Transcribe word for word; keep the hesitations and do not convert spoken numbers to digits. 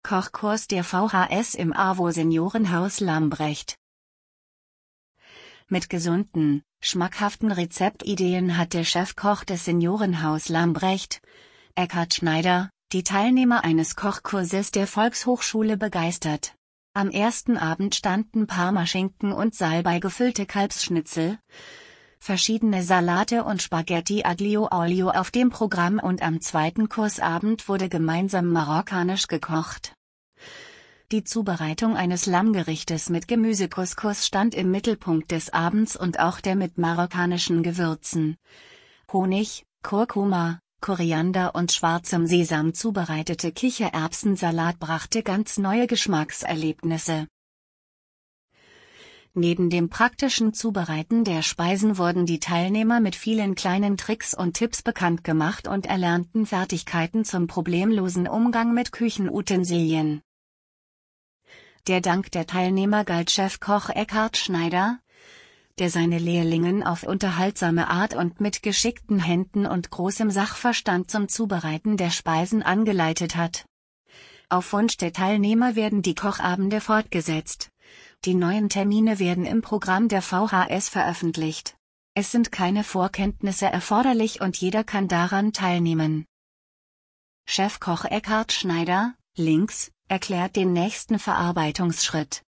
Kochkurs der V H S im AWO Seniorenhaus Lambrecht. Mit gesunden, schmackhaften Rezeptideen hat der Chefkoch des Seniorenhaus Lambrecht, Eckhard Schneider, die Teilnehmer eines Kochkurses der Volkshochschule begeistert. Am ersten Abend standen Parmaschinken und Salbei gefüllte Kalbsschnitzel, verschiedene Salate und Spaghetti aglio olio auf dem Programm und am zweiten Kursabend wurde gemeinsam marokkanisch gekocht. Die Zubereitung eines Lammgerichtes mit Gemüsecouscous stand im Mittelpunkt des Abends und auch der mit marokkanischen Gewürzen, Honig, Kurkuma, Koriander und schwarzem Sesam zubereitete Kichererbsensalat brachte ganz neue Geschmackserlebnisse. Neben dem praktischen Zubereiten der Speisen wurden die Teilnehmer mit vielen kleinen Tricks und Tipps bekannt gemacht und erlernten Fertigkeiten zum problemlosen Umgang mit Küchenutensilien. Der Dank der Teilnehmer galt Chefkoch Eckhard Schneider, der seine Lehrlingen auf unterhaltsame Art und mit geschickten Händen und großem Sachverstand zum Zubereiten der Speisen angeleitet hat. Auf Wunsch der Teilnehmer werden die Kochabende fortgesetzt. Die neuen Termine werden im Programm der V H S veröffentlicht. Es sind keine Vorkenntnisse erforderlich und jeder kann daran teilnehmen. Chefkoch Eckhard Schneider, links, erklärt den nächsten Verarbeitungsschritt.